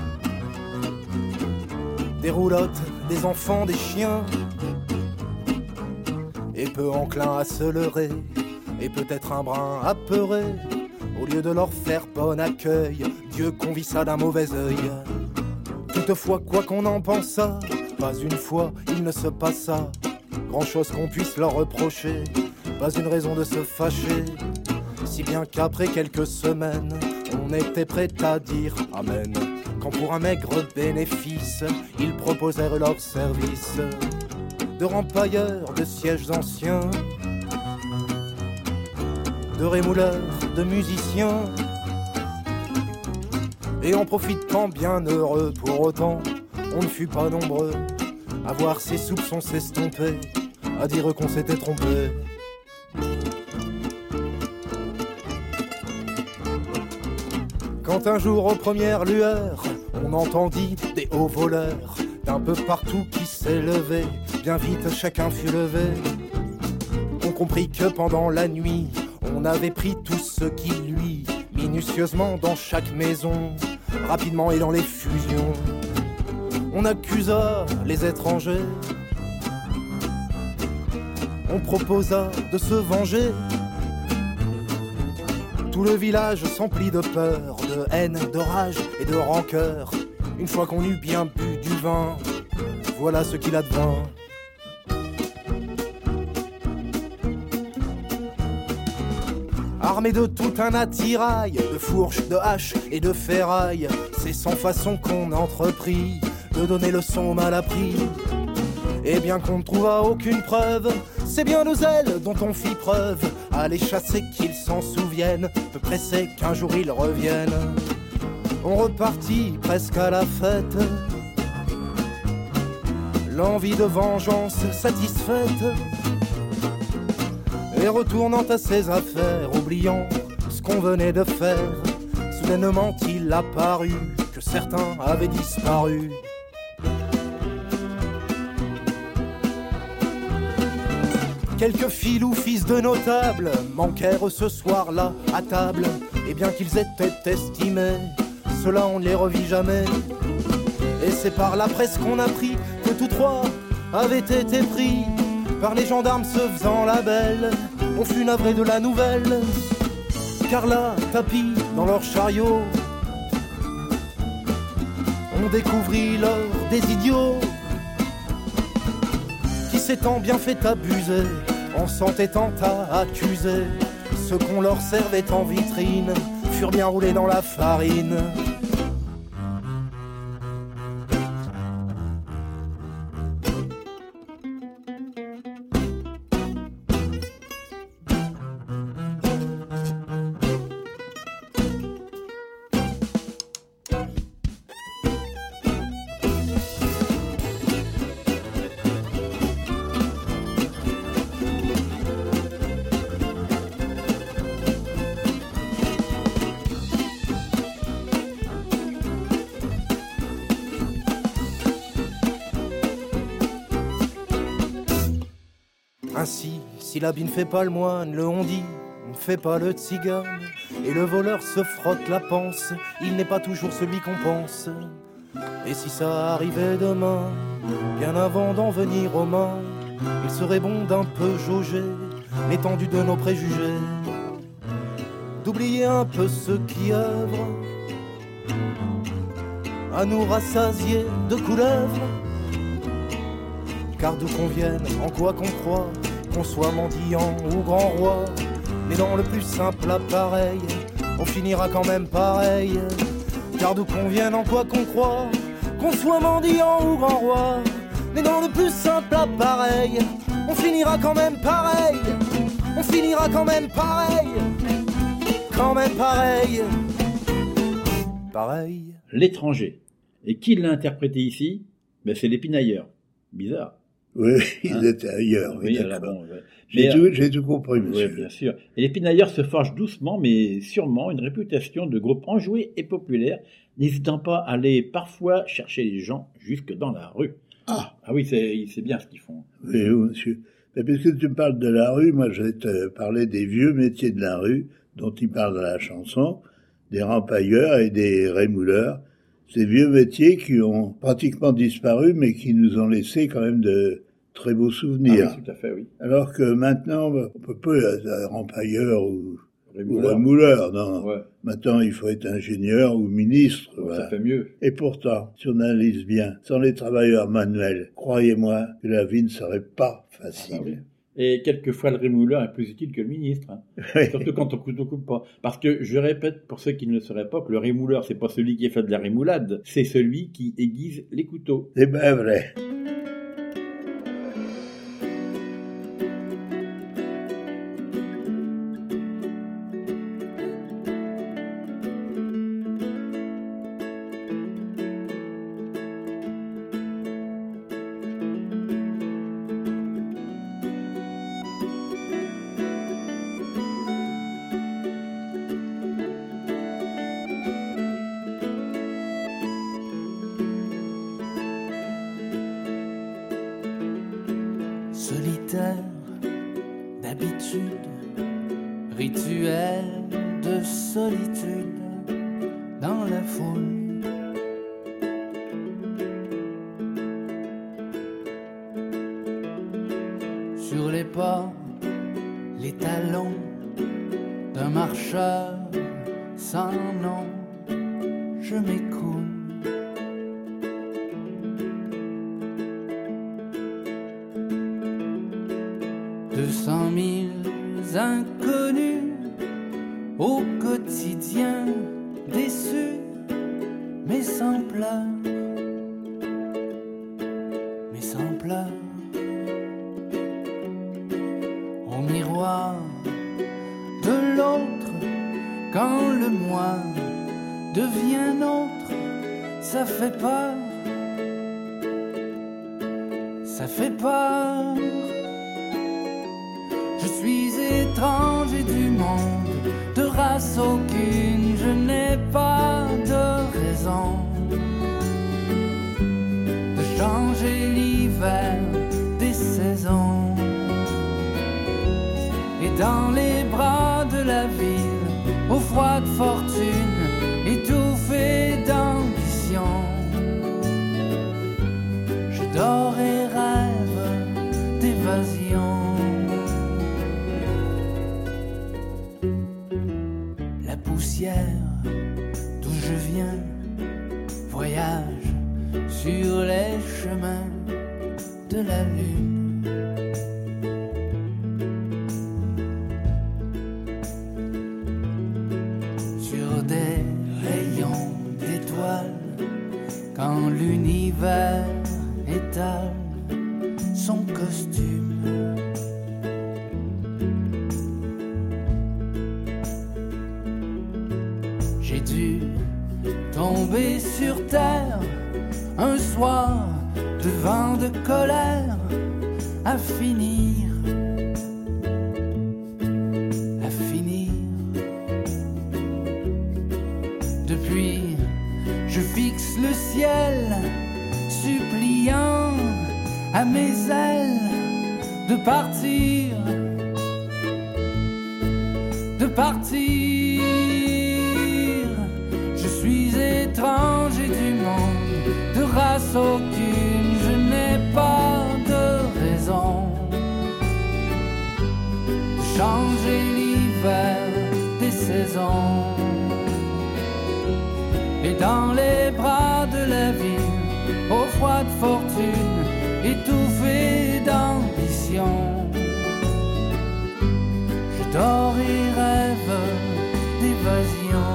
des roulottes, des enfants, des chiens, et peu enclins à se leurrer, et peut-être un brin apeuré. Au lieu de leur faire bon accueil, Dieu convie ça d'un mauvais œil. Toutefois, quoi qu'on en pensât, pas une fois il ne se passa grand chose qu'on puisse leur reprocher, pas une raison de se fâcher. Si bien qu'après quelques semaines, on était prêt à dire amen, quand pour un maigre bénéfice, ils proposèrent leur service de rempailleurs de sièges anciens, de rémouleurs, de musiciens. Et en profitant bien heureux, pour autant, on ne fut pas nombreux à voir ses soupçons s'estomper, à dire qu'on s'était trompé. Quand un jour aux premières lueurs, on entendit des hauts voleurs d'un peu partout qui s'élevaient, bien vite chacun fut levé. On comprit que pendant la nuit, on avait pris tout ce qui lui, minutieusement dans chaque maison, rapidement et dans les fusions. On accusa les étrangers, on proposa de se venger. Tout le village s'emplit de peur, de haine, de rage et de rancœur. Une fois qu'on eut bien bu du vin, voilà ce qu'il advint. Armé de tout un attirail, de fourches, de haches et de ferrailles, c'est sans façon qu'on entreprit de donner le son mal appris. Et bien qu'on ne trouva aucune preuve, c'est bien nos ailes dont on fit preuve, à les chasser qu'ils s'en souviennent, peu pressés qu'un jour ils reviennent. On repartit presque à la fête, l'envie de vengeance satisfaite, et retournant à ses affaires, oubliant ce qu'on venait de faire, soudainement il apparut que certains avaient disparu. Quelques filous fils de notables manquèrent ce soir-là à table. Et bien qu'ils étaient estimés, cela on ne les revit jamais. Et c'est par la presse qu'on apprit que tous trois avaient été pris par les gendarmes se faisant la belle. On fut navré de la nouvelle, car là, tapis dans leur chariot, on découvrit l'or des idiots qui s'étant bien fait abuser, en s'entêtant à accuser, ceux qu'on leur servait en vitrine furent bien roulés dans la farine. Ainsi, si l'habit ne fait pas le moine, le on-dit ne fait pas le tzigane. Et le voleur se frotte la panse, il n'est pas toujours celui qu'on pense. Et si ça arrivait demain, bien avant d'en venir aux mains, il serait bon d'un peu jauger l'étendue de nos préjugés, d'oublier un peu ceux qui œuvrent à nous rassasier de couleuvres. Car d'où qu'on vienne, en quoi qu'on croit, qu'on soit mendiant ou grand roi, mais dans le plus simple appareil, on finira quand même pareil. Car d'où qu'on vienne, en quoi qu'on croit, qu'on soit mendiant ou grand roi, mais dans le plus simple appareil, on finira quand même pareil. On finira quand même pareil. Quand même pareil. Pareil. L'étranger. Et qui l'a interprété ici? Ben, c'est les Pinailleurs. Bizarre. Oui, ils hein étaient ailleurs. Oui, alors bon, ouais. J'ai Mais, tout, euh, j'ai tout compris, monsieur. Oui, bien sûr. Et les Pinailleurs se forgent doucement, mais sûrement, une réputation de groupe enjoué et populaire, n'hésitant pas à aller parfois chercher les gens jusque dans la rue. Ah, Ah oui, c'est, c'est bien ce qu'ils font. oui, oui, monsieur. Mais puisque tu me parles de la rue, moi je vais te parler des vieux métiers de la rue dont il parle dans la chanson, des rempailleurs et des rémouleurs. Ces vieux métiers qui ont pratiquement disparu, mais qui nous ont laissé quand même de très beaux souvenirs. Ah oui, tout à fait, oui. Alors que maintenant, on peut pas être rempailleur ou, ou Rémouleur. rémouleur, non. Ouais, Maintenant, il faut être ingénieur ou ministre. ouais, Voilà. ça fait mieux. Et pourtant, si on analyse bien, sans les travailleurs manuels, croyez-moi que la vie ne serait pas facile. Ah oui. Et quelquefois, le rémouleur est plus utile que le ministre. Hein. Oui. Surtout quand on coupe, on coupe pas. Parce que, je répète, pour ceux qui ne le sauraient pas, que le rémouleur, c'est pas celui qui fait de la rémoulade, c'est celui qui aiguise les couteaux. C'est bien vrai. Solitaire d'habitude, rituel de solitude dans la foule. Sur les pas, les talons d'un marcheur sans nom, je m'écoule. Deux cent mille inconnus au quotidien, déçus mais sans pleurs, mais sans pleurs. Au miroir de l'autre, quand le moi devient nôtre, ça fait peur, ça fait peur. Je suis étranger du monde, de race aucune, je n'ai pas de raison de changer l'hiver des saisons. les bras de la ville, aux froides fortunes, étouffées d'ambition. Je dors et rêve d'évasion. La poussière d'où je viens voyage sur les chemins de la lune. Sur des rayons d'étoiles, quand l'univers étale son costume. J'ai dû tomber sur terre un soir de vent de colère à finir, à finir. Depuis, je fixe le ciel, suppliant à mes ailes de partir, de partir. Je suis étranger du monde, de race aucune, je n'ai pas de raison de changer l'hiver des saisons. Et dans les bras de la vie, aux froides fortunes, étouffées d'ambition, je dors et rêve d'évasion.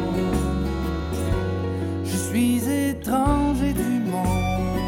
Je suis étranger du monde.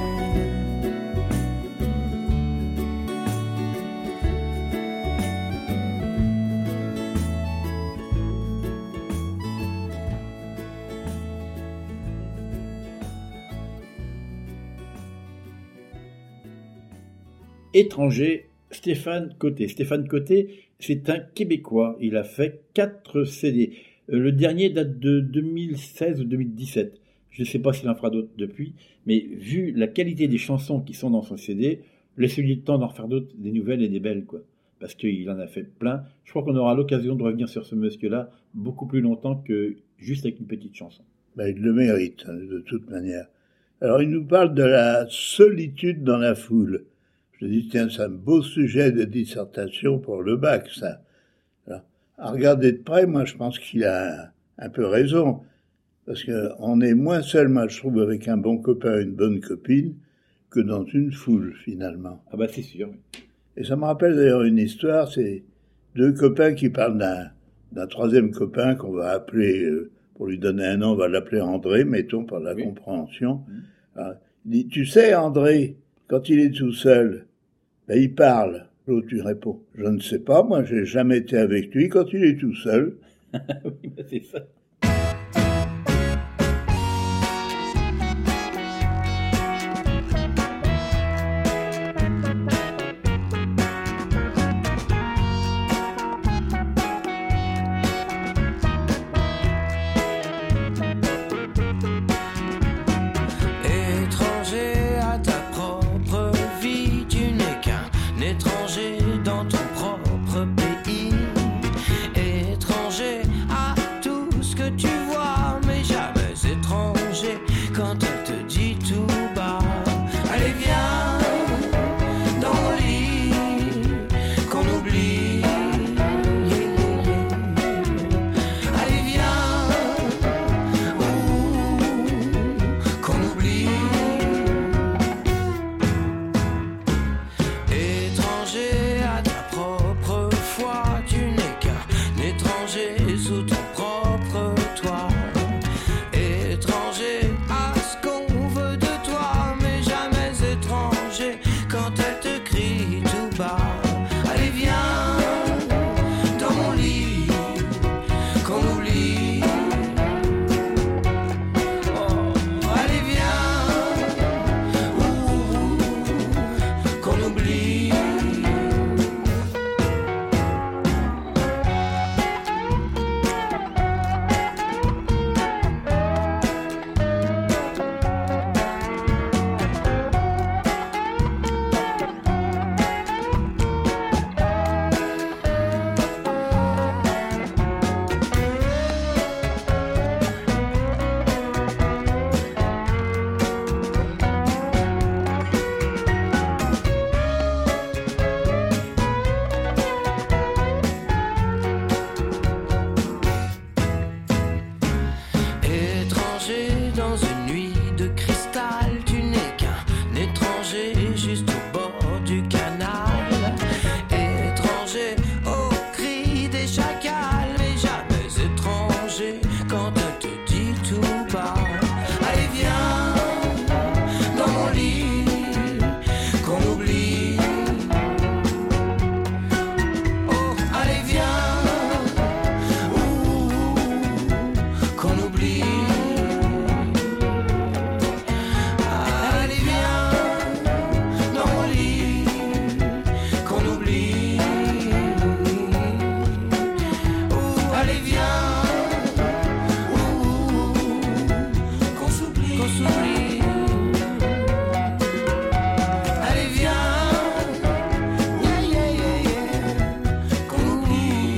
Étranger, Stéphane Côté. Stéphane Côté, c'est un Québécois. Il a fait quatre C D. Euh, le dernier date de deux mille seize ou deux mille dix-sept. Je ne sais pas s'il en fera d'autres depuis, mais vu la qualité des chansons qui sont dans son C D, laissez-lui le temps d'en refaire d'autres, des nouvelles et des belles, quoi. Parce qu'il en a fait plein. Je crois qu'on aura l'occasion de revenir sur ce monsieur-là beaucoup plus longtemps que juste avec une petite chanson. Ben, il le mérite, hein, de toute manière. Alors, il nous parle de la solitude dans la foule. Je dis, tiens, c'est un beau sujet de dissertation pour le bac, ça. Alors, à regarder de près, moi, je pense qu'il a un, un peu raison. Parce qu'on est moins seul, moi, je trouve, avec un bon copain, une bonne copine, que dans une foule, finalement. Ah bah, c'est sûr. Et ça me rappelle d'ailleurs une histoire, c'est deux copains qui parlent d'un, d'un troisième copain qu'on va appeler, euh, pour lui donner un nom, on va l'appeler André, mettons, par la oui. compréhension. Mmh. Alors, il dit, tu sais, André, quand il est tout seul, ben, il parle. L'autre lui répond, je ne sais pas, moi, j'ai jamais été avec lui quand il est tout seul. Oui, ben c'est ça. Dans ton propre pays, étranger à tout ce Allez viens, ouh, qu'on s'oublie, qu'on s'oublie. Allez viens, yeah yeah yeah yeah, qu'on oublie.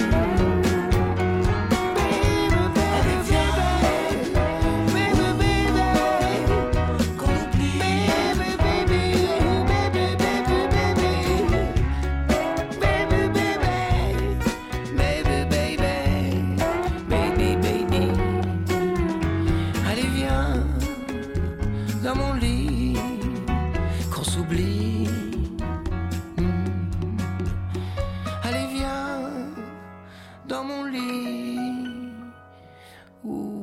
Allez viens, baby, baby, qu'on oublie. Baby, baby, baby, baby, baby, baby, baby, allez viens dans mon lit, qu'on s'oublie. Mm. Allez viens dans mon lit. Ouh.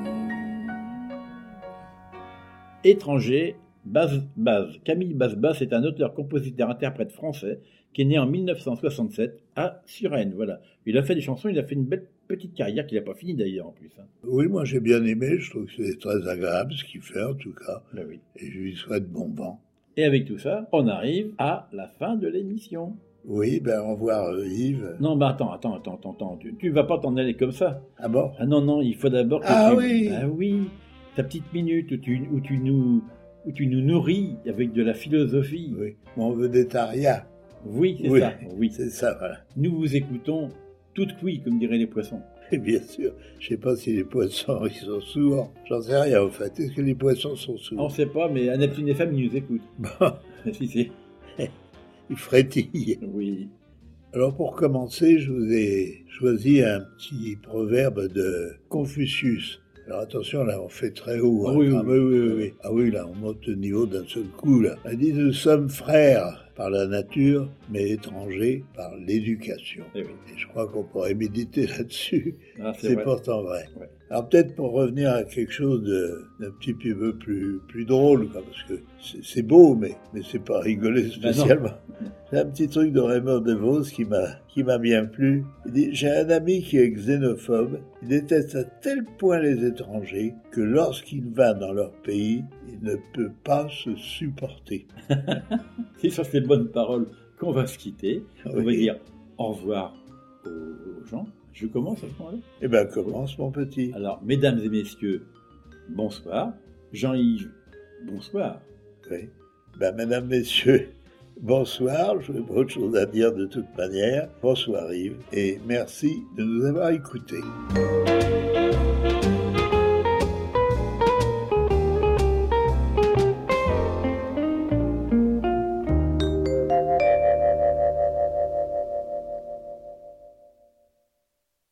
Étranger, Baz Baz. Camille Baz-Baz est un auteur-compositeur-interprète français qui est né en mille neuf cent soixante-sept à Suresnes. Voilà. Il a fait des chansons, il a fait une belle petite carrière qu'il n'a pas finie d'ailleurs en plus. hein. Oui, moi j'ai bien aimé, je trouve que c'est très agréable ce qu'il fait en tout cas, Ben oui. et je lui souhaite bon vent. Et avec tout ça, on arrive à la fin de l'émission. Oui, ben au revoir euh, Yves. Non, mais attends, attends, attends, attends, attends. Tu, tu vas pas t'en aller comme ça. Ah bon? Ah non, non, il faut d'abord que Ah tu... oui. Ah oui, ta petite minute où tu, où tu nous... où tu nous nourris avec de la philosophie. Oui, mon vedettariat. Oui, c'est Oui, ça. Oui. c'est ça, voilà. Nous vous écoutons toutes cuits, comme diraient les poissons. Et bien sûr, je sais pas si les poissons ils sont sourds, j'en sais rien au fait. Est-ce que les poissons sont On sourds? ne sait pas, mais à Neptune F M, ils nous écoutent. Bon, si, si. ils frétillent. Oui. Alors pour commencer, je vous ai choisi un petit proverbe de Confucius. Alors attention, là, on fait très haut. Ah hein. oui, oui, Ah oui, oui, oui, oui. Ah oui, là, on monte le niveau d'un seul coup, là. Elle dit, nous sommes frères par la nature, mais étrangers par l'éducation. Eh oui. Et je crois qu'on pourrait méditer là-dessus. Ah, c'est C'est vrai. pourtant vrai. Ouais. Alors peut-être pour revenir à quelque chose de, d'un petit peu plus, plus drôle, quoi, parce que c'est, c'est beau, mais, mais c'est pas rigoler spécialement. C'est un petit truc de Raymond DeVos qui m'a, qui m'a bien plu. Il dit, j'ai un ami qui est xénophobe. Il déteste à tel point les étrangers que lorsqu'il va dans leur pays, il ne peut pas se supporter. C'est sur ces bonnes paroles qu'on va se quitter. On va Oui. dire au revoir aux, aux gens. Je commence à ce moment-là. Eh ben, commence, mon petit. Alors, mesdames et messieurs, bonsoir. Jean-Yves, bonsoir. Oui. Ben, mesdames, messieurs, bonsoir. Je n'ai pas autre chose à dire de toute manière. Bonsoir, Yves. Et merci de nous avoir écoutés.